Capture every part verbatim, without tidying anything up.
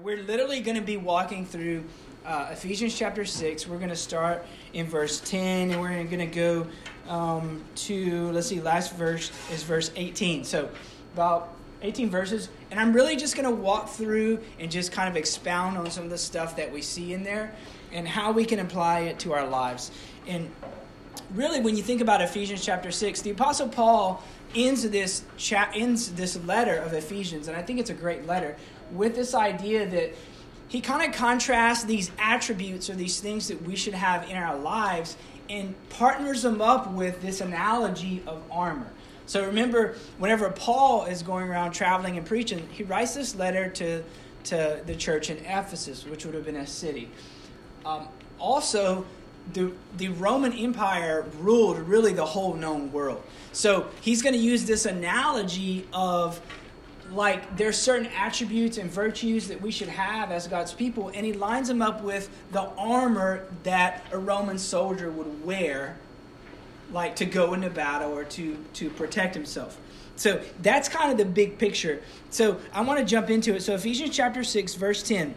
we're literally going to be walking through uh, Ephesians chapter six. We're going to start in verse ten, and we're going to go um, to, let's see, last verse is verse eighteen. So about eighteen verses. And I'm really just going to walk through and just kind of expound on some of the stuff that we see in there and how we can apply it to our lives. And really, when you think about Ephesians chapter six, the Apostle Paul ends this cha- ends this letter of Ephesians, and I think it's a great letter, with this idea that he kind of contrasts these attributes or these things that we should have in our lives and partners them up with this analogy of armor. So remember, whenever Paul is going around traveling and preaching, he writes this letter to, to the church in Ephesus, which would have been a city. Um, also, the, the Roman Empire ruled really the whole known world. So he's going to use this analogy of, like, there's certain attributes and virtues that we should have as God's people, and he lines them up with the armor that a Roman soldier would wear, like to go into battle or to, to protect himself. So that's kind of the big picture. So I want to jump into it. So Ephesians chapter six, verse ten.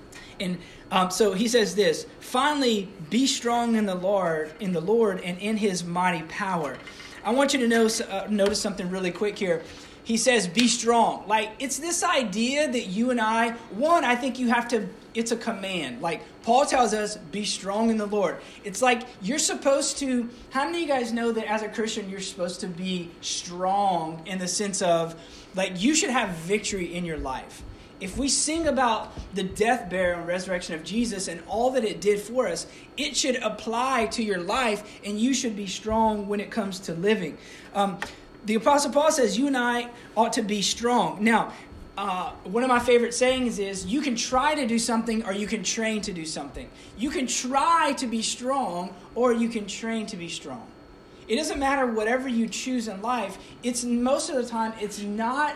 And um, so he says this: finally, be strong in the Lord, in the Lord, and in His mighty power. I want you to know, uh, notice something really quick here. He says, be strong. Like, it's this idea that you and I, one, I think you have to, it's a command. Like, Paul tells us, be strong in the Lord. It's like you're supposed to, how many of you guys know that as a Christian, you're supposed to be strong in the sense of, like, you should have victory in your life. If we sing about the death, burial, and resurrection of Jesus and all that it did for us, it should apply to your life, and you should be strong when it comes to living. Um, the Apostle Paul says you and I ought to be strong. Now, uh, one of my favorite sayings is, you can try to do something or you can train to do something. You can try to be strong or you can train to be strong. It doesn't matter whatever you choose in life. It's most of the time, it's not...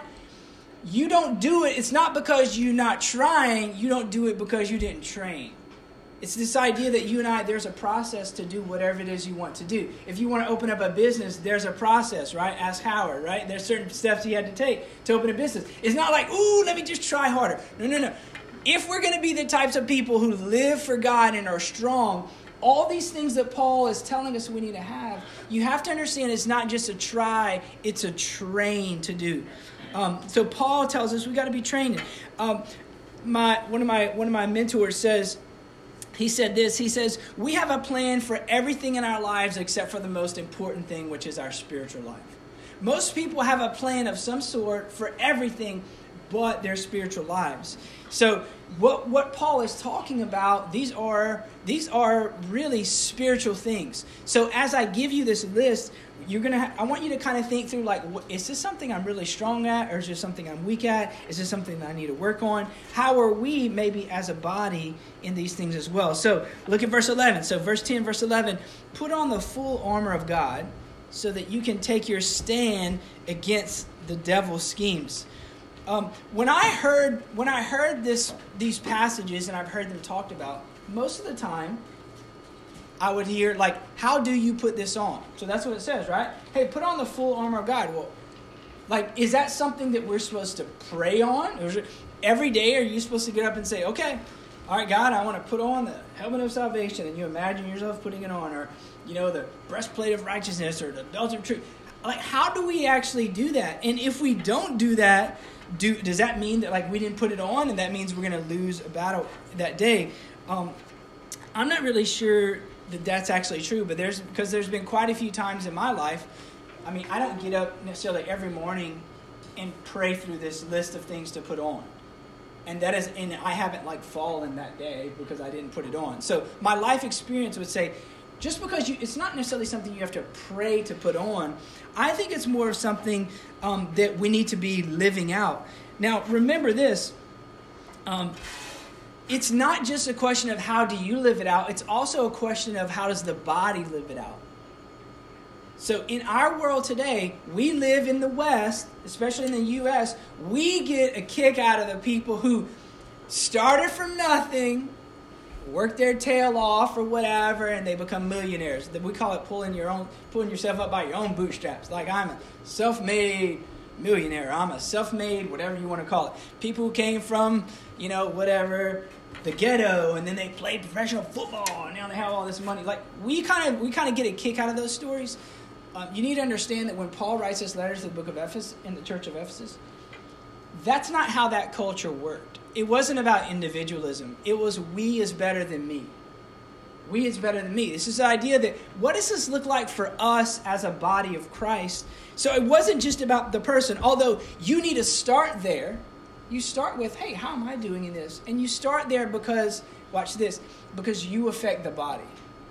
You don't do it, it's not because you're not trying, you don't do it because you didn't train. It's this idea that you and I, there's a process to do whatever it is you want to do. If you want to open up a business, there's a process, right? Ask Howard, right? There's certain steps you had to take to open a business. It's not like, ooh, let me just try harder. No, no, no. If we're going to be the types of people who live for God and are strong, all these things that Paul is telling us we need to have, you have to understand it's not just a try, it's a train to do. Um, so Paul tells us we got to be trained. Um, my one of my one of my mentors says, he said this. He says, we have a plan for everything in our lives except for the most important thing, which is our spiritual life. Most people have a plan of some sort for everything but their spiritual lives. So what what Paul is talking about, these are these are really spiritual things. So as I give you this list, you're gonna. Ha- I want you to kind of think through, like, what, is this something I'm really strong at, or is this something I'm weak at? Is this something that I need to work on? How are we, maybe as a body, in these things as well? So look at verse eleven. So verse ten, verse eleven. Put on the full armor of God, so that you can take your stand against the devil's schemes. Um, when I heard when I heard this these passages, and I've heard them talked about, most of the time, I would hear, like, how do you put this on? So that's what it says, right? Hey, put on the full armor of God. Well, like, is that something that we're supposed to pray on? Or is it, every day, are you supposed to get up and say, okay, all right, God, I want to put on the helmet of salvation, and you imagine yourself putting it on, or, you know, the breastplate of righteousness, or the belt of truth. Like, how do we actually do that? And if we don't do that, do does that mean that, like, we didn't put it on, and that means we're going to lose a battle that day? Um, I'm not really sure that that's actually true, but there's because there's been quite a few times in my life. I mean, I don't get up necessarily every morning and pray through this list of things to put on, and that is, and I haven't, like, fallen that day because I didn't put it on. So my life experience would say, just because you, it's not necessarily something you have to pray to put on. I think it's more of something um, that we need to be living out. Now, remember this. Um, It's not just a question of how do you live it out. It's also a question of how does the body live it out. So in our world today, we live in the West, especially in the U S, we get a kick out of the people who started from nothing, worked their tail off or whatever, and they become millionaires. We call it pulling your own, pulling yourself up by your own bootstraps. Like, I'm a self-made millionaire. I'm a self-made, whatever you want to call it. People who came from, you know, whatever, the ghetto, and then they played professional football, and now they have all this money. Like, we kind of we kind of get a kick out of those stories. Um, you need to understand that when Paul writes his letters to the book of Ephesus, in the church of Ephesus, that's not how that culture worked. It wasn't about individualism. It was we is better than me. We is better than me. This is the idea that what does this look like for us as a body of Christ? So it wasn't just about the person, although you need to start there. You start with, hey, how am I doing in this? And you start there because, watch this, because you affect the body.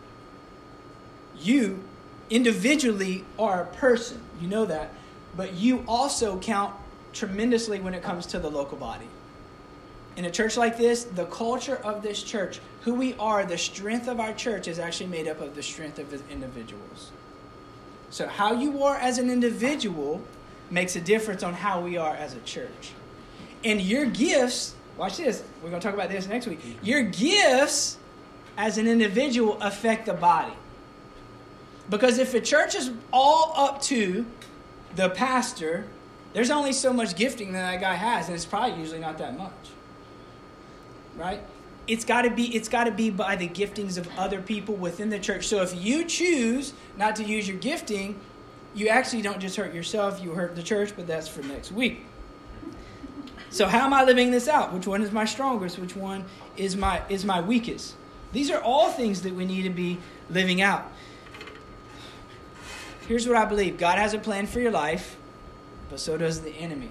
You individually are a person. You know that. But you also count tremendously when it comes to the local body. In a church like this, the culture of this church, who we are, the strength of our church is actually made up of the strength of the individuals. So how you are as an individual makes a difference on how we are as a church. And your gifts, watch this, we're going to talk about this next week. Your gifts as an individual affect the body. Because if a church is all up to the pastor, there's only so much gifting that that guy has, and it's probably usually not that much. Right? It's got to be it's got to be by the giftings of other people within the church. So if you choose not to use your gifting, you actually don't just hurt yourself, you hurt the church, but that's for next week. So how am I living this out? Which one is my strongest? Which one is my is my weakest? These are all things that we need to be living out. Here's what I believe. God has a plan for your life, but so does the enemy.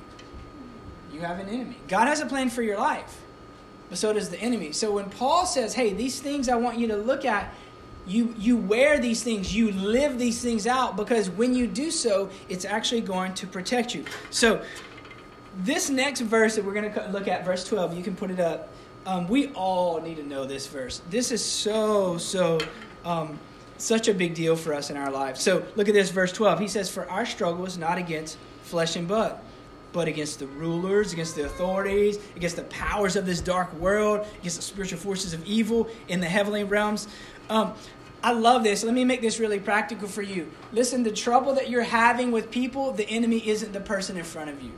You have an enemy. God has a plan for your life, but so does the enemy. So when Paul says, hey, these things I want you to look at, you, you wear these things, you live these things out, because when you do so, it's actually going to protect you. So this next verse that we're going to look at, verse twelve, you can put it up. Um, we all need to know this verse. This is so, so... Um, Such a big deal for us in our lives. So look at this, verse twelve. He says, for our struggle is not against flesh and blood, but against the rulers, against the authorities, against the powers of this dark world, against the spiritual forces of evil in the heavenly realms. Um, I love this. Let me make this really practical for you. Listen, the trouble that you're having with people, the enemy isn't the person in front of you.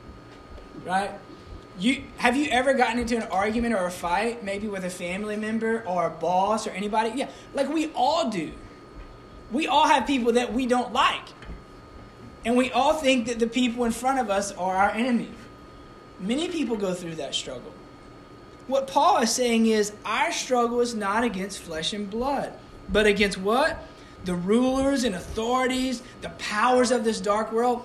Right? You have you ever gotten into an argument or a fight, maybe with a family member or a boss or anybody? Yeah, like we all do. We all have people that we don't like. And we all think that the people in front of us are our enemy. Many people go through that struggle. What Paul is saying is our struggle is not against flesh and blood, but against what? The rulers and authorities, the powers of this dark world.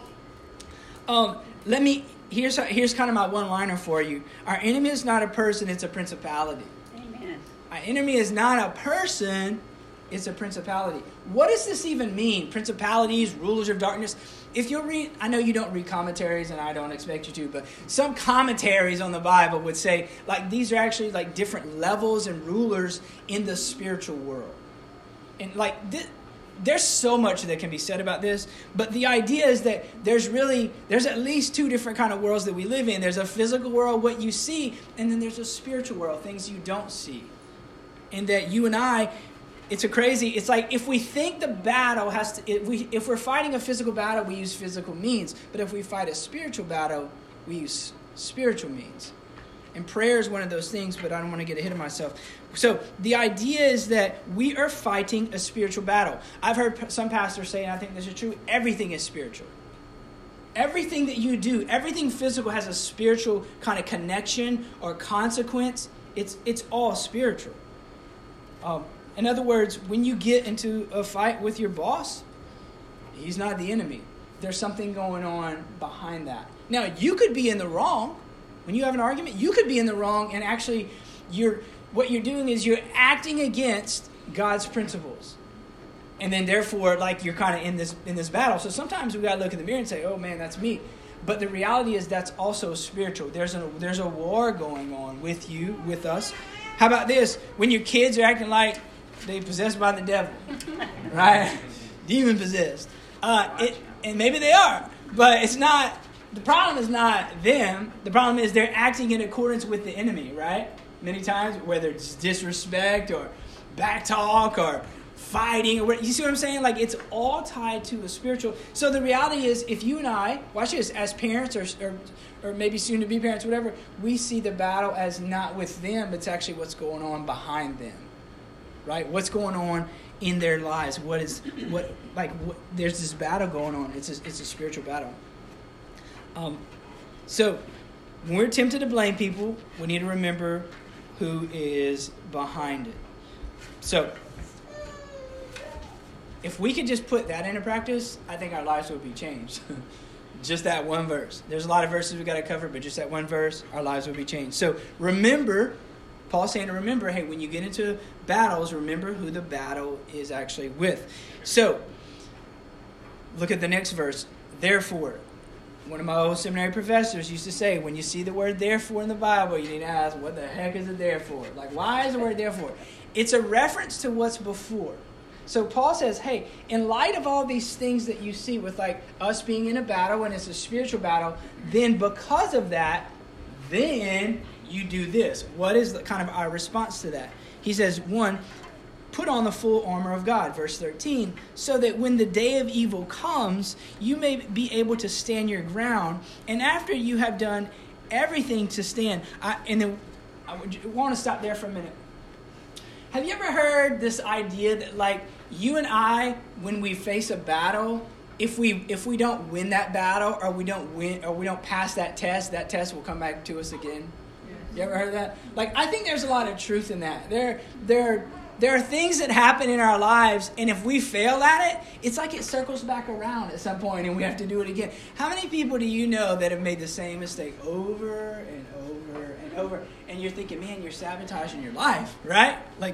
Um, let me... Here's here's kind of my one-liner for you. Our enemy is not a person, it's a principality. Amen. Our enemy is not a person, it's a principality. What does this even mean? Principalities, rulers of darkness. If you'll read, I know you don't read commentaries, and I don't expect you to, but some commentaries on the Bible would say, like, these are actually like different levels and rulers in the spiritual world. And like this, there's so much that can be said about this, but the idea is that there's really, there's at least two different kind of worlds that we live in. There's a physical world, what you see, and then there's a spiritual world, things you don't see. And that you and I, it's a crazy, it's like if we think the battle has to, if, we, if we're fighting a physical battle, we use physical means. But if we fight a spiritual battle, we use spiritual means. And prayer is one of those things, but I don't want to get ahead of myself. So the idea is that we are fighting a spiritual battle. I've heard some pastors say, and I think this is true, everything is spiritual. Everything that you do, everything physical has a spiritual kind of connection or consequence. It's it's all spiritual. Um, in other words, when you get into a fight with your boss, he's not the enemy. There's something going on behind that. Now, you could be in the wrong. When you have an argument, you could be in the wrong, and actually you're what you're doing is you're acting against God's principles. And then therefore, like, you're kind of in this in this battle. So sometimes we got to look in the mirror and say, oh man, that's me. But the reality is that's also spiritual. There's a, there's a war going on with you, with us. How about this? When your kids are acting like they're possessed by the devil, right? Demon possessed. Uh, it, and maybe they are, but it's not. The problem is not them. The problem is they're acting in accordance with the enemy, right? Many times, whether it's disrespect or back talk or fighting. Or you see what I'm saying? Like, it's all tied to a spiritual. So the reality is, if you and I, watch this, as parents or or, or maybe soon to be parents, whatever, we see the battle as not with them, it's actually what's going on behind them, right? What's going on in their lives? What is what like? What, there's this battle going on. It's a, it's a spiritual battle. Um, so when we're tempted to blame people, we need to remember who is behind it. So if we could just put that into practice, I think our lives would be changed. Just that one verse. There's a lot of verses we got to cover, but just that one verse, our lives would be changed. So remember, Paul's saying to remember, hey, when you get into battles, remember who the battle is actually with. So look at the next verse. Therefore, one of my old seminary professors used to say, when you see the word therefore in the Bible, you need to ask, what the heck is it there for? Like, why is the word therefore? It's a reference to what's before. So Paul says, hey, in light of all these things that you see with like us being in a battle and it's a spiritual battle, then because of that, then you do this. What is the, kind of our response to that? He says, one, put on the full armor of God, verse thirteen, so that when the day of evil comes, you may be able to stand your ground. And after you have done everything to stand, I, and then I want to stop there for a minute. Have you ever heard this idea that like you and I, when we face a battle, if we if we don't win that battle or we don't win or we don't pass that test, that test will come back to us again? Yes. You ever heard that? Like, I think there's a lot of truth in that. There there there are things that happen in our lives, and if we fail at it, it's like it circles back around at some point and we have to do it again. How many people do you know that have made the same mistake over and over and over? And you're thinking, man, you're sabotaging your life, right? Like,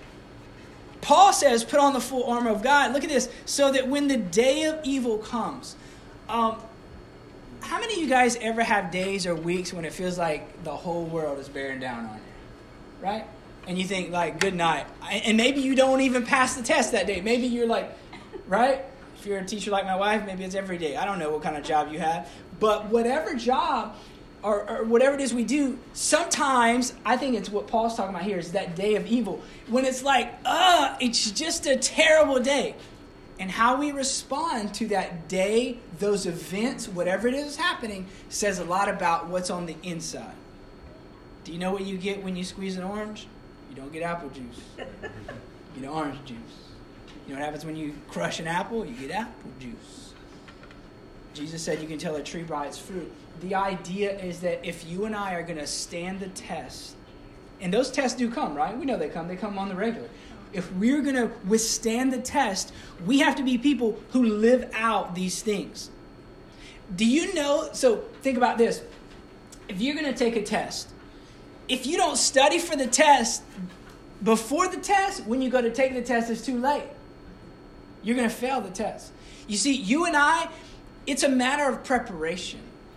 Paul says, put on the full armor of God. Look at this. So that when the day of evil comes. Um, how many of you guys ever have days or weeks when it feels like the whole world is bearing down on you? Right? And you think, like, good night. And maybe you don't even pass the test that day. Maybe you're like, right? If you're a teacher like my wife, maybe it's every day. I don't know what kind of job you have. But whatever job or, or whatever it is we do, sometimes, I think it's what Paul's talking about here, is that day of evil. When it's like, uh, it's just a terrible day. And how we respond to that day, those events, whatever it is happening, says a lot about what's on the inside. Do you know what you get when you squeeze an orange? You don't get apple juice. You get orange juice. You know what happens when you crush an apple? You get apple juice. Jesus said you can tell a tree by its fruit. The idea is that if you and I are going to stand the test, and those tests do come, right? We know they come. They come on the regular. If we're going to withstand the test, we have to be people who live out these things. Do you know? So think about this. If you're going to take a test, if you don't study for the test before the test, when you go to take the test, it's too late. You're going to fail the test. You see, you and I, it's a matter of preparation.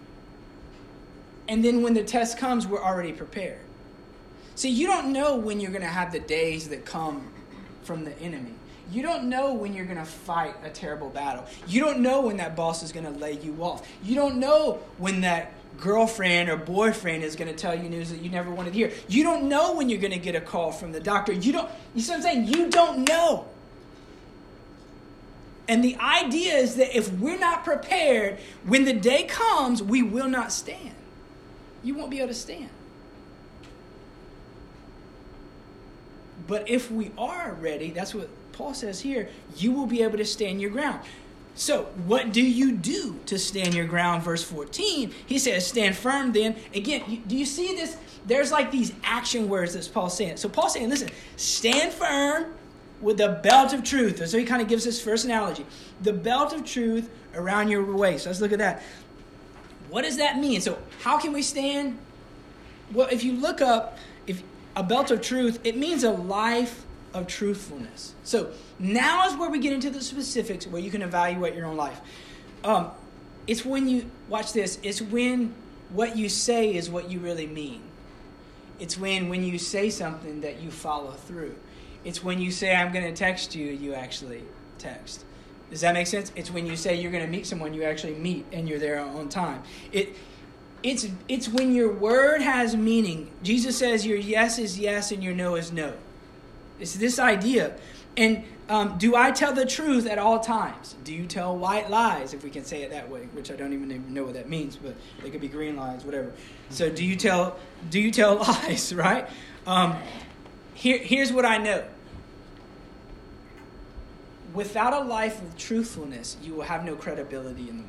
And then when the test comes, we're already prepared. See, you don't know when you're going to have the days that come from the enemy. You don't know when you're going to fight a terrible battle. You don't know when that boss is going to lay you off. You don't know when that girlfriend or boyfriend is going to tell you news that you never wanted to hear. You don't know when you're going to get a call from the doctor. You don't, you see what I'm saying? You don't know. And the idea is that if we're not prepared, when the day comes, we will not stand. You won't be able to stand. But if we are ready, that's what Paul says here, you will be able to stand your ground. So what do you do to stand your ground? Verse fourteen, he says, stand firm then. Again, you, do you see this? There's like these action words that Paul's saying. So Paul's saying, listen, stand firm with the belt of truth. So he kind of gives this first analogy. The belt of truth around your waist. Let's look at that. What does that mean? So how can we stand? Well, if you look up if a belt of truth, it means a life of truthfulness. So now is where we get into the specifics where you can evaluate your own life. Um, it's when you, watch this, it's when what you say is what you really mean. It's when when you say something that you follow through. It's when you say, I'm going to text you, you actually text. Does that make sense? It's when you say you're going to meet someone, you actually meet, and you're there on time. It It's it's when your word has meaning. Jesus says your yes is yes and your no is no. It's this idea And um, do I tell the truth at all times? Do you tell white lies, if we can say it that way, which I don't even know what that means, but they could be green lies, whatever. So do you tell do you tell lies, right? Um, here, here's what I know. Without a life of truthfulness, you will have no credibility in the world.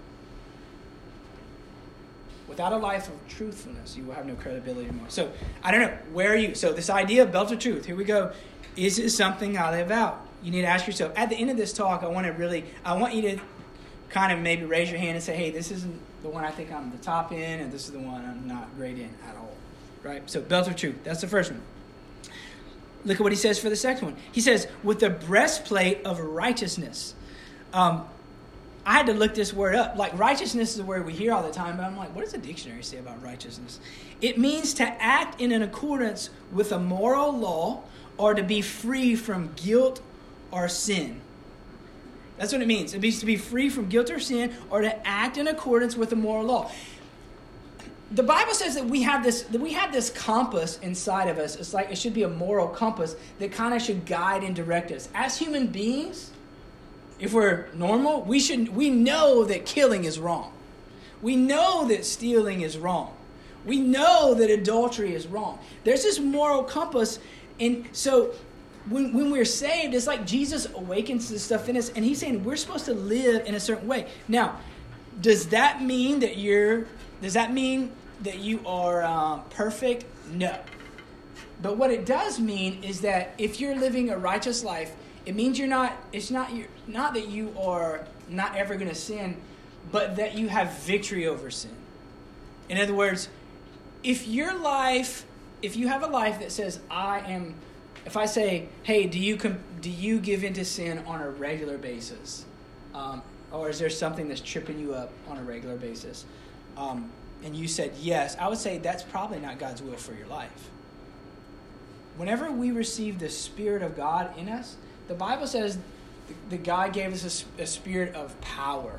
Without a life of truthfulness, you will have no credibility anymore. So, I don't know, where are you? So this idea of belt of truth, here we go. Is it something I live out? You need to ask yourself. At the end of this talk, I want to really, I want you to kind of maybe raise your hand and say, hey, this isn't the one I think I'm the top in, and this is the one I'm not great in at all. Right? So belt of truth, that's the first one. Look at what he says for the second one. He says, with the breastplate of righteousness. Um, I had to look this word up. Like, righteousness is a word we hear all the time, but I'm like, what does the dictionary say about righteousness? It means to act in an accordance with a moral law or to be free from guilt or sin. That's what it means. It means to be free from guilt or sin or to act in accordance with a moral law. The Bible says that we have this that we have this compass inside of us. It's like it should be a moral compass that kind of should guide and direct us. As human beings, if we're normal, we should we know that killing is wrong. We know that stealing is wrong. We know that adultery is wrong. There's this moral compass, and so when when we're saved, it's like Jesus awakens this stuff in us, and he's saying we're supposed to live in a certain way. Now, does that mean that you're does that mean that you are uh, perfect? No. But what it does mean is that if you're living a righteous life, it means you're not, it's not, you're, not that you are not ever going to sin, but that you have victory over sin. In other words, if your life, if you have a life that says, I am, if I say, hey, do you do you give into sin on a regular basis? Um, or is there something that's tripping you up on a regular basis? Um, and you said yes, I would say that's probably not God's will for your life. Whenever we receive the Spirit of God in us, the Bible says that God gave us a, a spirit of power.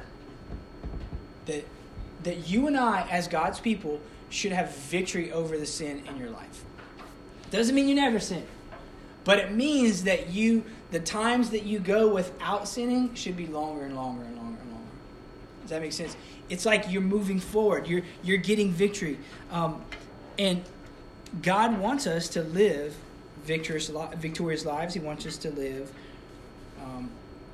That that you and I, as God's people, should have victory over the sin in your life. Doesn't mean you never sin. But it means that you, the times that you go without sinning should be longer and longer and longer and longer. Does that make sense? It's like you're moving forward. You're you're getting victory. Um, and God wants us to live victorious, victorious lives. He wants us to live um,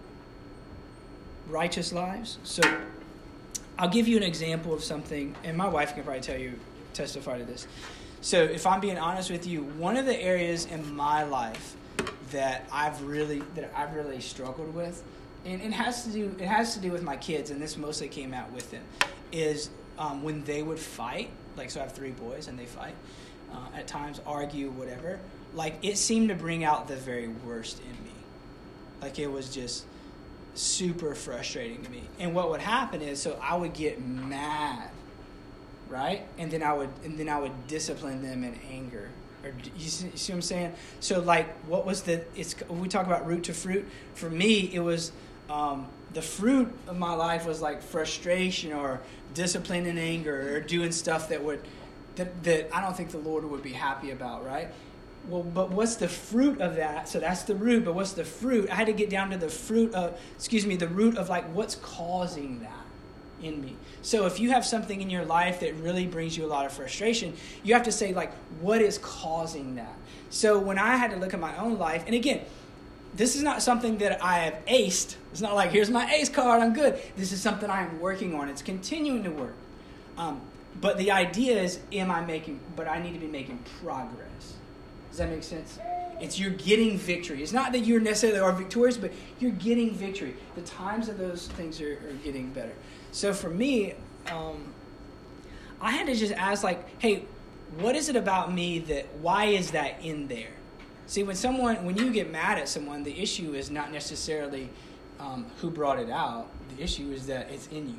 righteous lives. So I'll give you an example of something, and my wife can probably tell you, testify to this. So if I'm being honest with you, one of the areas in my life that I've really that I've really struggled with, and it has to do it has to do with my kids, and this mostly came out with them, is um, when they would fight. Like, so I have three boys, and they fight uh, at times, argue, whatever. Like, it seemed to bring out the very worst in me. Like, it was just super frustrating to me. And what would happen is, so I would get mad, right? And then I would and then I would discipline them in anger. Or you see, you see what I'm saying? So, like, what was the? It's when we talk about root to fruit. For me, it was um, the fruit of my life was like frustration or discipline and anger or doing stuff that would that that I don't think the Lord would be happy about, right? Well, but what's the fruit of that? So that's the root, but what's the fruit? I had to get down to the fruit of, excuse me, the root of like what's causing that in me. So if you have something in your life that really brings you a lot of frustration, you have to say like, what is causing that? So when I had to look at my own life, and again, this is not something that I have aced. It's not like, here's my ace card, I'm good. This is something I am working on. It's continuing to work. Um, but the idea is, am I making, but I need to be making progress. Does that make sense? It's you're getting victory. It's not that you necessarily are victorious, but you're getting victory. The times of those things are, are getting better. So for me, um, I had to just ask like, hey, what is it about me that, why is that in there? See, when someone, when you get mad at someone, the issue is not necessarily um, who brought it out. The issue is that it's in you.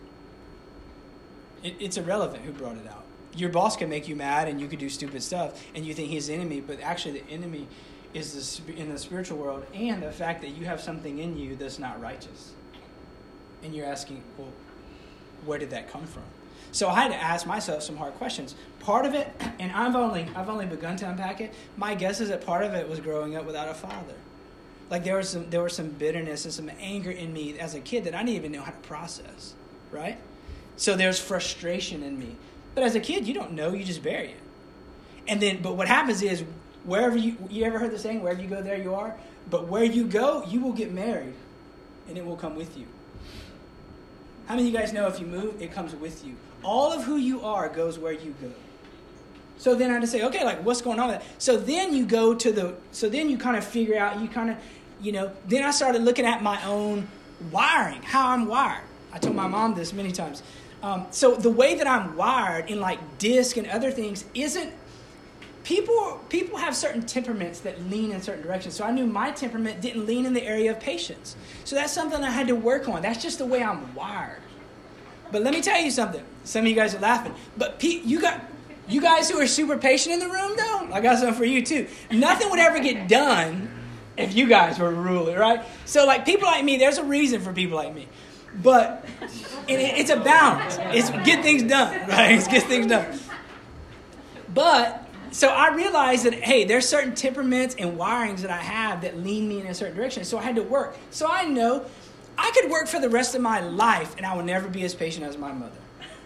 It, it's irrelevant who brought it out. Your boss can make you mad and you could do stupid stuff and you think he's the enemy, but actually the enemy is the, in the spiritual world and the fact that you have something in you that's not righteous. And you're asking, well, where did that come from? So I had to ask myself some hard questions. Part of it, and I've only I've only begun to unpack it, my guess is that part of it was growing up without a father. Like there was some there was some bitterness and some anger in me as a kid that I didn't even know how to process, right? So there's frustration in me. But as a kid, you don't know, you just bury it. And then, but what happens is, wherever you, you ever heard the saying, wherever you go, there you are? But where you go, you will get married, and it will come with you. How many of you guys know if you move, it comes with you? All of who you are goes where you go. So then I had to say, okay, like, what's going on with that? So then you go to the, so then you kind of figure out, you kind of, you know, then I started looking at my own wiring, how I'm wired. I told my mom this many times. Um, so the way that I'm wired in like disc and other things isn't, people people have certain temperaments that lean in certain directions. So I knew my temperament didn't lean in the area of patience. So that's something I had to work on. That's just the way I'm wired. But let me tell you something. Some of you guys are laughing. But Pete, you got you guys who are super patient in the room, though, I got something for you too. Nothing would ever get done if you guys were ruling, right? So like people like me, there's a reason for people like me. But it, it's a balance. It's get things done, right? It's get things done. But so I realized that, hey, there's certain temperaments and wirings that I have that lean me in a certain direction. So I had to work. So I know I could work for the rest of my life and I will never be as patient as my mother.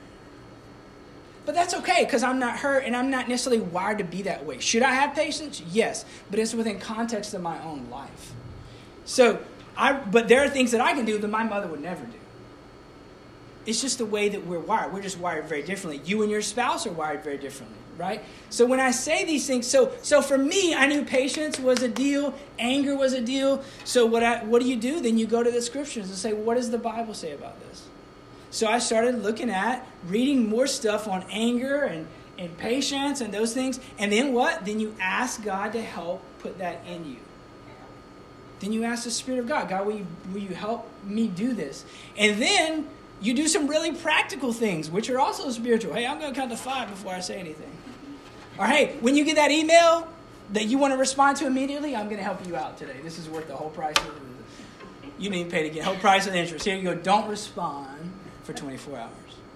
But that's okay because I'm not her and I'm not necessarily wired to be that way. Should I have patience? Yes. But it's within context of my own life. So, I, but there are things that I can do that my mother would never do. It's just the way that we're wired. We're just wired very differently. You and your spouse are wired very differently, right? So when I say these things, so so for me, I knew patience was a deal, anger was a deal. So what I, what do you do? Then you go to the scriptures and say, what does the Bible say about this? So I started looking at, reading more stuff on anger and, and patience and those things. And then what? Then you ask God to help put that in you. Then you ask the Spirit of God, God, will you, will you help me do this? And then you do some really practical things, which are also spiritual. Hey, I'm going to count to five before I say anything. Or hey, when you get that email that you want to respond to immediately, I'm going to help you out today. This is worth the whole price. Of the, you didn't pay to get whole price of the interest. Here you go. Don't respond for twenty-four hours.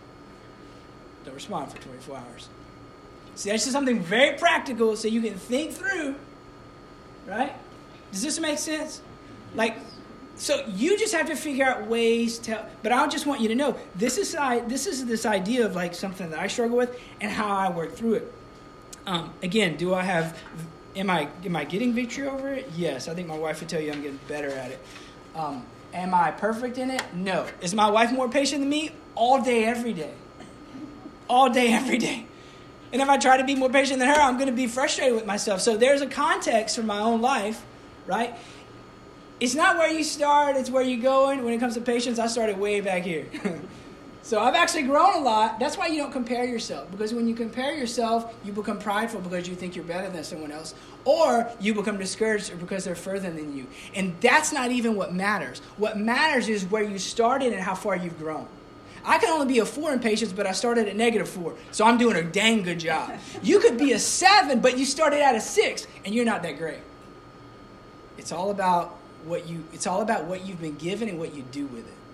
Don't respond for twenty-four hours. See, that's just something very practical so you can think through, right? Does this make sense? Like, so you just have to figure out ways to, but I just want you to know, this is this is this idea of like something that I struggle with and how I work through it. Um, again, do I have, am I am I getting victory over it? Yes, I think my wife would tell you I'm getting better at it. Um, am I perfect in it? No. Is my wife more patient than me? All day, every day. All day, every day. And if I try to be more patient than her, I'm going to be frustrated with myself. So there's a context for my own life, right? It's not where you start, it's where you're going. When it comes to patience, I started way back here. So I've actually grown a lot. That's why you don't compare yourself. Because when you compare yourself, you become prideful because you think you're better than someone else. Or you become discouraged because they're further than you. And that's not even what matters. What matters is where you started and how far you've grown. I can only be a four in patience, but I started at negative four. So I'm doing a dang good job. You could be a seven, but you started at a six, and you're not that great. It's all about what you it's all about what you've been given and what you do with it.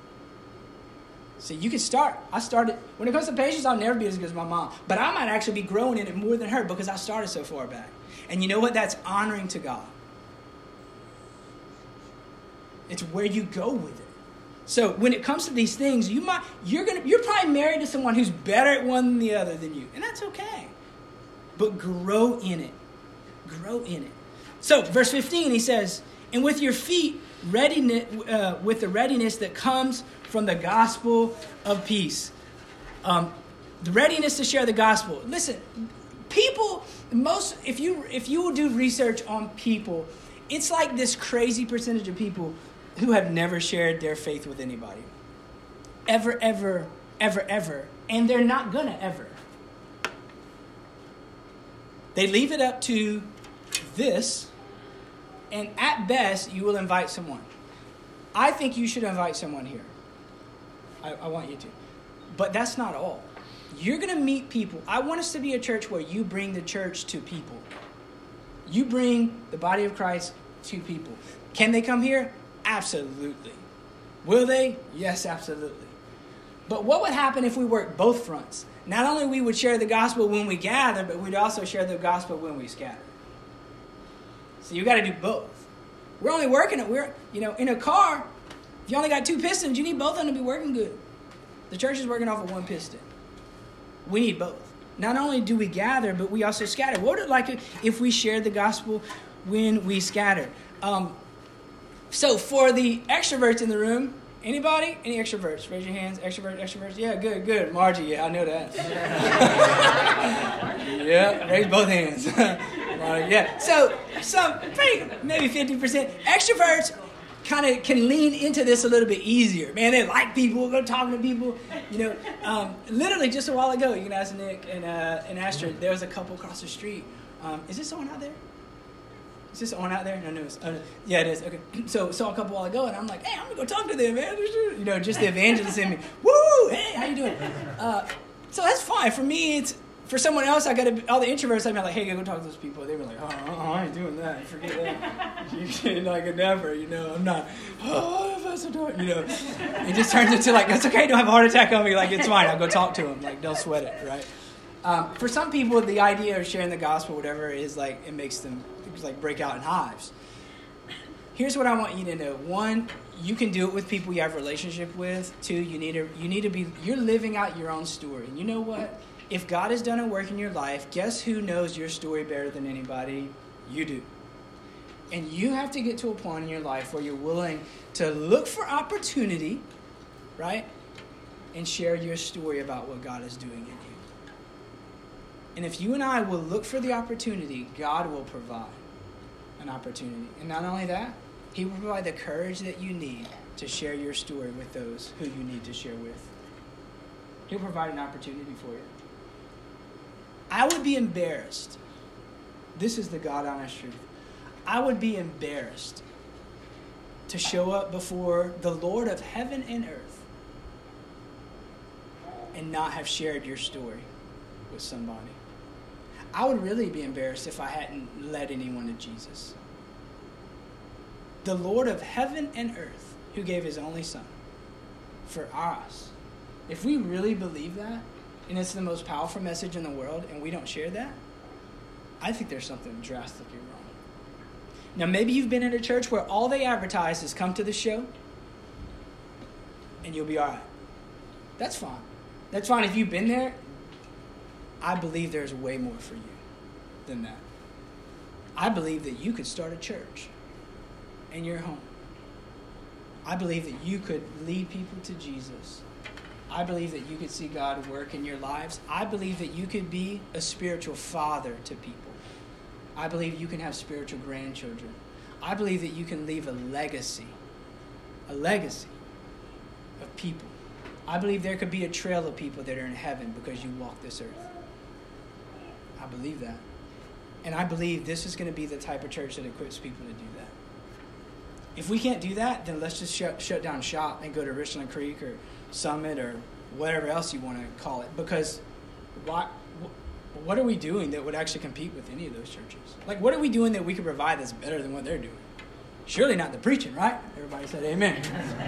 So you can start. I started, when it comes to patience, I'll never be as good as my mom. But I might actually be growing in it more than her because I started so far back. And you know what? That's honoring to God. It's where you go with it. So when it comes to these things, you might you're gonna you're probably married to someone who's better at one than the other than you. And that's okay. But grow in it. Grow in it. So verse fifteen, he says, and with your feet readiness, uh, with the readiness that comes from the gospel of peace. Um, the readiness to share the gospel. Listen, people, most if you if you will do research on people, it's like this crazy percentage of people who have never shared their faith with anybody. Ever, ever, ever, ever. And they're not gonna ever. They leave it up to this. And at best, you will invite someone. I think you should invite someone here. I, I want you to. But that's not all. You're going to meet people. I want us to be a church where you bring the church to people. You bring the body of Christ to people. Can they come here? Absolutely. Will they? Yes, absolutely. But what would happen if we worked both fronts? Not only we would share the gospel when we gather, but we'd also share the gospel when we scatter. So you got to do both. We're only working it. We're, you know, in a car, if you only got two pistons, you need both of them to be working good. The church is working off of one piston. We need both. Not only do we gather, but we also scatter. What would it like if we shared the gospel when we scattered? Um, so for the extroverts in the room, anybody? Any extroverts? Raise your hands. Extroverts, extroverts. Yeah, good, good. Margie, yeah, I know that. Yeah, raise both hands. Yeah. So some maybe fifty percent extroverts kind of can lean into this a little bit easier. Man, they like people, they're talking to people. You know, um, literally just a while ago, you can ask Nick and uh, and Astrid, there was a couple across the street. Um, is this someone out there? Is this someone out there? No, no. Uh, yeah, it is. Okay. So saw a couple while ago, and I'm like, hey, I'm going to go talk to them, man. You know, just the evangelist in me. Woo! Hey, how you doing? Uh, so that's fine. For me, it's, for someone else, I got to, all the introverts, I'm like, hey, go talk to those people. They were like, oh, oh I ain't doing that. Forget that. You like a never, you know, I'm not, oh, that's a door, you know. It just turns into like, it's okay, don't have a heart attack on me. Like, it's fine. I'll go talk to them. Like, don't sweat it, right? Um, for some people, the idea of sharing the gospel, whatever, is like, it makes them, it's like break out in hives. Here's what I want you to know. One, you can do it with people you have a relationship with. Two, you need to, you need to be, you're living out your own story. And you know what? If God has done a work in your life, guess who knows your story better than anybody? You do. And you have to get to a point in your life where you're willing to look for opportunity, right? And share your story about what God is doing in you. And if you and I will look for the opportunity, God will provide an opportunity. And not only that, He will provide the courage that you need to share your story with those who you need to share with. He'll provide an opportunity for you. I would be embarrassed. This is the God honest truth. I would be embarrassed to show up before the Lord of heaven and earth and not have shared your story with somebody. I would really be embarrassed if I hadn't led anyone to Jesus. The Lord of heaven and earth who gave His only Son for us. If we really believe that, and it's the most powerful message in the world, and we don't share that, I think there's something drastically wrong. Now, maybe you've been in a church where all they advertise is come to the show, and you'll be all right. That's fine. That's fine if you've been there. I believe there's way more for you than that. I believe that you could start a church in your home. I believe that you could lead people to Jesus. I believe that you could see God work in your lives. I believe that you could be a spiritual father to people. I believe you can have spiritual grandchildren. I believe that you can leave a legacy, a legacy of people. I believe there could be a trail of people that are in heaven because you walk this earth. I believe that. And I believe this is going to be the type of church that equips people to do that. If we can't do that, then let's just shut, shut down shop and go to Richland Creek or Summit or whatever else you want to call it. Because why, what are we doing that would actually compete with any of those churches? Like, what are we doing that we can provide that's better than what they're doing? Surely not the preaching, right? Everybody said amen.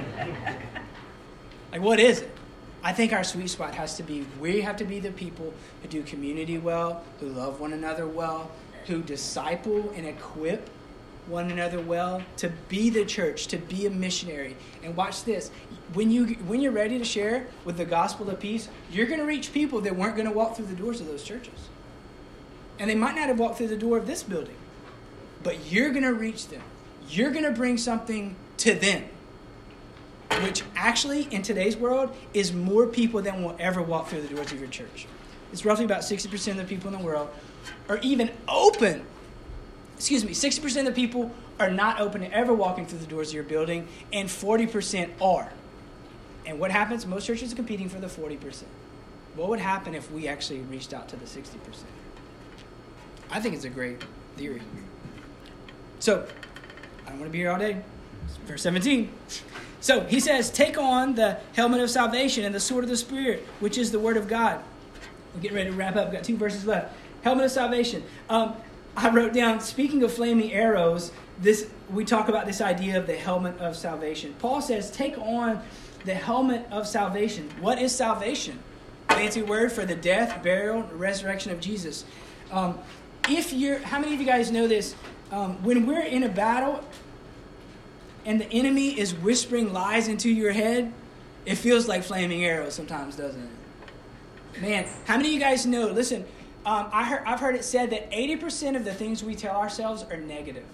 Like, what is it? I think our sweet spot has to be, we have to be the people who do community well, who love one another well, who disciple and equip one another well, to be the church, to be a missionary. And watch this. When, you, when you're ready to share with the gospel of peace, you're going to reach people that weren't going to walk through the doors of those churches. And they might not have walked through the door of this building. But you're going to reach them. You're going to bring something to them. Which actually, in today's world, is more people than will ever walk through the doors of your church. It's roughly about sixty percent of the people in the world are even open. Excuse me, sixty percent of the people are not open to ever walking through the doors of your building, and forty percent are. And what happens? Most churches are competing for the forty percent. What would happen if we actually reached out to the sixty percent? I think it's a great theory. So, I don't want to be here all day. Verse seventeen. So he says, take on the helmet of salvation and the sword of the Spirit, which is the word of God. We're getting ready to wrap up. We've got two verses left. Helmet of salvation. Um, I wrote down, speaking of flaming arrows, this we talk about this idea of the helmet of salvation. Paul says, take on the helmet of salvation. What is salvation? Fancy word for the death, burial, and resurrection of Jesus. Um, if you're, how many of you guys know this? Um, when we're in a battle, and the enemy is whispering lies into your head, it feels like flaming arrows sometimes, doesn't it? Man, how many of you guys know, listen, um, I heard, I've heard it said that eighty percent of the things we tell ourselves are negative.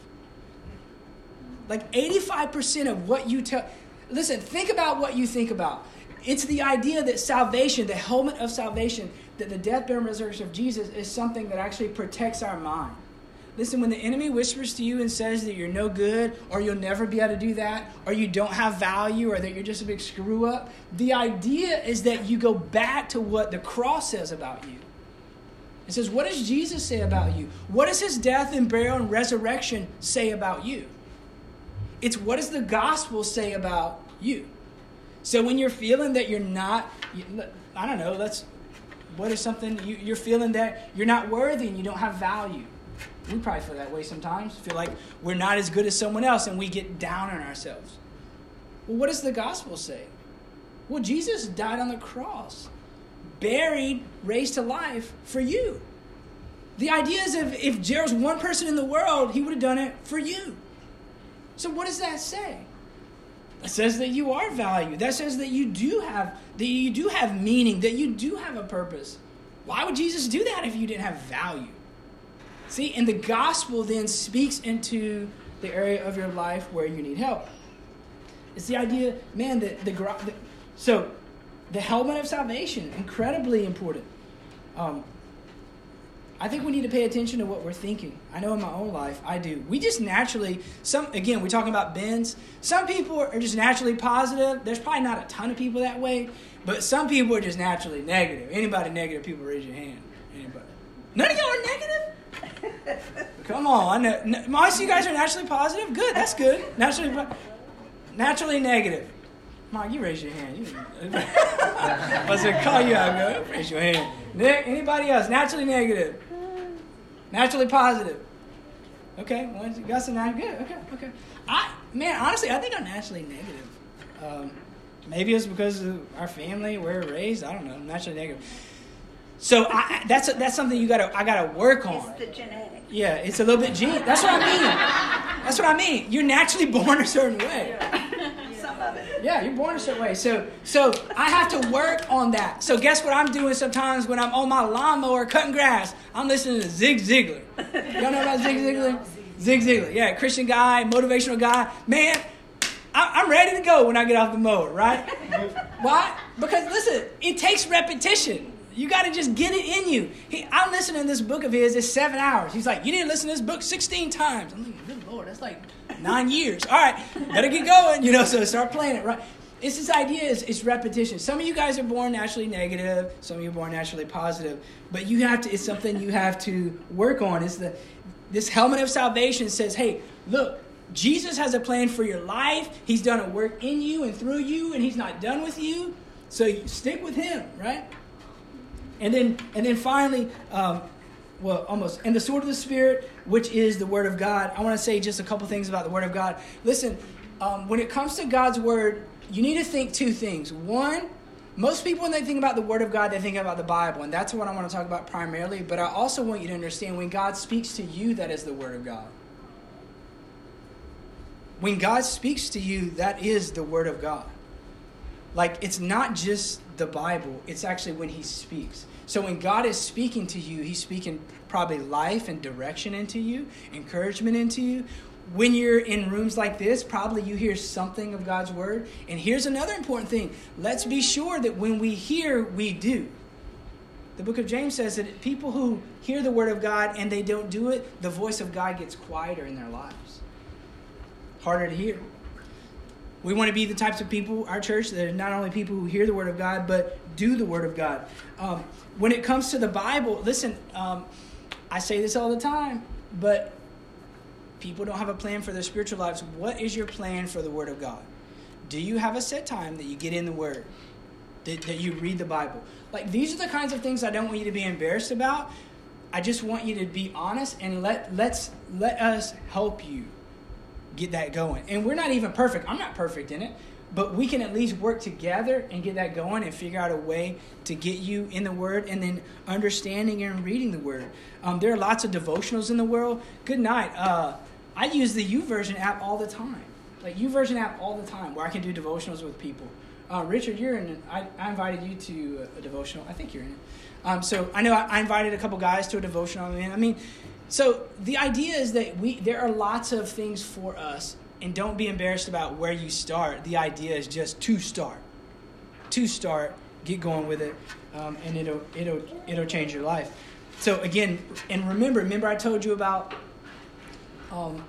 Like eighty-five percent of what you tell, listen, think about what you think about. It's the idea that salvation, the helmet of salvation, that the death, burial, and resurrection of Jesus is something that actually protects our mind. Listen, when the enemy whispers to you and says that you're no good, or you'll never be able to do that, or you don't have value, or that you're just a big screw up, the idea is that you go back to what the cross says about you. It says, what does Jesus say about you? What does his death and burial and resurrection say about you? It's what does the gospel say about you? So when you're feeling that you're not, I don't know, let's, what is something, you, you're feeling that you're not worthy and you don't have value. We probably feel that way sometimes. Feel like we're not as good as someone else and we get down on ourselves. Well, what does the gospel say? Well, Jesus died on the cross, buried, raised to life for you. The idea is if, if there was one person in the world, he would have done it for you. So what does that say? It says that you are valued. That says that you do have that you do have meaning, that you do have a purpose. Why would Jesus do that if you didn't have value? See, and the gospel then speaks into the area of your life where you need help. It's the idea, man, that the, the so the helmet of salvation, incredibly important. Um, I think we need to pay attention to what we're thinking. I know in my own life, I do. We just naturally, some again, we're talking about bends. Some people are just naturally positive. There's probably not a ton of people that way, but some people are just naturally negative. Anybody negative, people raise your hand. Anybody? None of y'all are negative? Come on. I know. Most of you guys are naturally positive? Good, that's good. Naturally, naturally negative. Mark, you raise your hand. You, I was going to call you out. Go, raise your hand. Nick, anybody else? Naturally negative. Naturally positive. Okay, well, you got some now. Good. Okay, okay. I man, honestly, I think I'm naturally negative. Um, maybe it's because of our family, where we're raised. I don't know. I'm naturally negative. So I, that's a, that's something you gotta I gotta work on. It's the genetics. Yeah, it's a little bit gene. That's what I mean. That's what I mean. You're naturally born a certain way. Some of it. Yeah, you're born a certain way. So so I have to work on that. So guess what I'm doing sometimes when I'm on my lawnmower cutting grass? I'm listening to Zig Ziglar. Y'all know about Zig Ziglar? Zig Ziglar. Yeah, Christian guy, motivational guy. Man, I, I'm ready to go when I get off the mower, right? Why? Because listen, it takes repetition. You got to just get it in you. He, I'm listening to this book of his. It's seven hours. He's like, you need to listen to this book sixteen times. I'm like, good Lord, that's like nine years. All right, better get going. You know, so start playing it, right? It's this idea is it's repetition. Some of you guys are born naturally negative. Some of you are born naturally positive. But you have to. It's something you have to work on. It's the this helmet of salvation says, hey, look, Jesus has a plan for your life. He's done a work in you and through you, and he's not done with you. So you stick with him, right? And then, and then finally, um, well, almost, and the sword of the Spirit, which is the Word of God. I want to say just a couple things about the Word of God. Listen, um, when it comes to God's Word, you need to think two things. One, most people, when they think about the Word of God, they think about the Bible, and that's what I want to talk about primarily. But I also want you to understand when God speaks to you, that is the Word of God. When God speaks to you, that is the Word of God. Like, it's not just the Bible. It's actually when he speaks. So when God is speaking to you, he's speaking probably life and direction into you, encouragement into you. When you're in rooms like this, probably you hear something of God's word. And here's another important thing. Let's be sure that when we hear, we do. The book of James says that people who hear the word of God and they don't do it, the voice of God gets quieter in their lives. Harder to hear. We want to be the types of people, our church, that are not only people who hear the Word of God, but do the Word of God. Um, when it comes to the Bible, listen, um, I say this all the time, but people don't have a plan for their spiritual lives. What is your plan for the Word of God? Do you have a set time that you get in the Word, that, that you read the Bible? Like, these are the kinds of things I don't want you to be embarrassed about. I just want you to be honest and let let's let us help you get that going. And we're not even perfect. I'm not perfect in it, but we can at least work together and get that going and figure out a way to get you in the Word and then understanding and reading the Word. Um, there are lots of devotionals in the world. Good night. Uh, I use the YouVersion app all the time. Like YouVersion app all the time where I can do devotionals with people. Uh, Richard, you're in. I, I invited you to a, a devotional. I think you're in it. Um, so I know I, I invited a couple guys to a devotional. I mean, I mean, so the idea is that we there are lots of things for us, and don't be embarrassed about where you start. The idea is just to start, to start, get going with it, um, and it'll it'll it'll change your life. So again, and remember, remember I told you about. Um,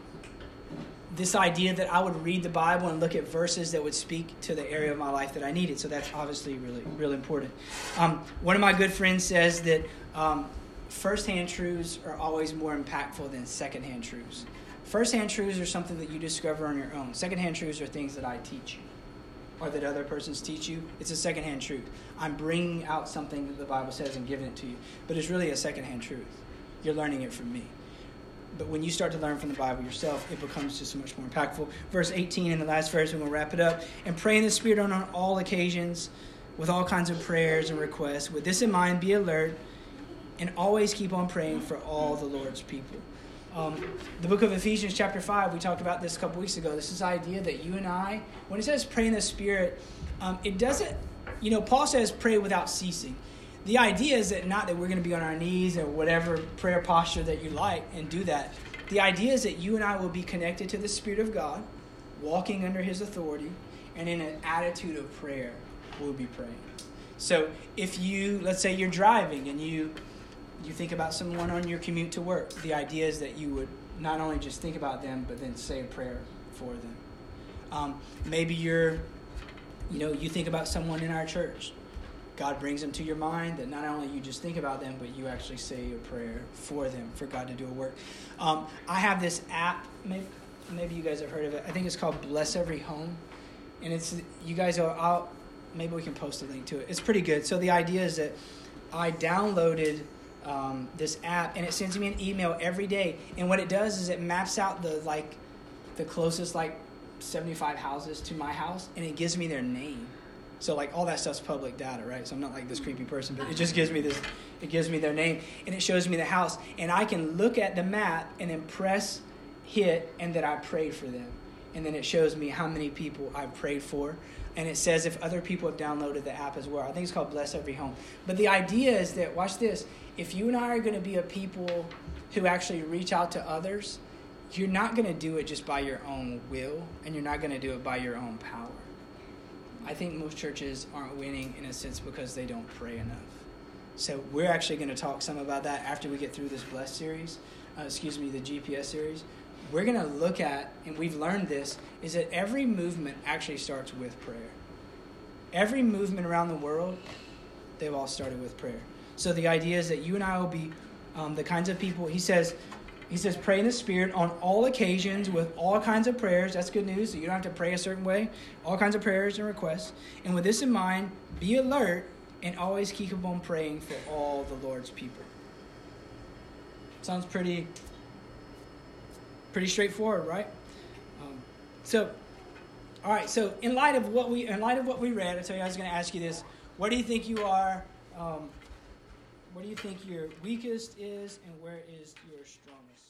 This idea that I would read the Bible and look at verses that would speak to the area of my life that I needed. So that's obviously really, really important. Um, one of my good friends says that um, first-hand truths are always more impactful than second-hand truths. First-hand truths are something that you discover on your own. Second-hand truths are things that I teach you or that other persons teach you. It's a second-hand truth. I'm bringing out something that the Bible says and giving it to you. But it's really a second-hand truth. You're learning it from me. But when you start to learn from the Bible yourself, it becomes just much more impactful. Verse eighteen in the last verse, we're going to wrap it up. And pray in the Spirit on all occasions with all kinds of prayers and requests. With this in mind, be alert and always keep on praying for all the Lord's people. Um, the book of Ephesians chapter five, we talked about this a couple weeks ago. This is the idea that you and I, when it says pray in the Spirit, um, it doesn't, you know, Paul says pray without ceasing. The idea is that not that we're going to be on our knees or whatever prayer posture that you like and do that. The idea is that you and I will be connected to the Spirit of God, walking under His authority, and in an attitude of prayer, we'll be praying. So if you, let's say you're driving and you you think about someone on your commute to work, the idea is that you would not only just think about them, but then say a prayer for them. Um, maybe you're, you know, you think about someone in our church. God brings them to your mind, that not only you just think about them, but you actually say a prayer for them, for God to do a work. Um, I have this app, maybe, maybe you guys have heard of it. I think it's called Bless Every Home. And it's, you guys are out, maybe we can post a link to it. It's pretty good. So the idea is that I downloaded um, this app, and it sends me an email every day. And what it does is it maps out the, like, the closest, like, seventy-five houses to my house, and it gives me their name. So like all that stuff's public data, right? So I'm not like this creepy person, but it just gives me this, it gives me their name and it shows me the house. And I can look at the map and then press hit and that I prayed for them. And then it shows me how many people I've prayed for. And it says if other people have downloaded the app as well. I think it's called Bless Every Home. But the idea is that, watch this, if you and I are going to be a people who actually reach out to others, you're not going to do it just by your own will, and you're not going to do it by your own power. I think most churches aren't winning in a sense because they don't pray enough. So we're actually going to talk some about that after we get through this Blessed series, uh, excuse me, the G P S series. We're going to look at, and we've learned this, is that every movement actually starts with prayer. Every movement around the world, they've all started with prayer. So the idea is that you and I will be um, the kinds of people, he says, He says, pray in the Spirit on all occasions with all kinds of prayers. That's good news. So you don't have to pray a certain way. All kinds of prayers and requests. And with this in mind, be alert and always keep on praying for all the Lord's people. Sounds pretty, pretty straightforward, right? Um, so, all right. So in light of what we, in light of what we read, I tell you, I was going to ask you this: what do you think you are? Um, What do you think your weakest is, and where is your strongest?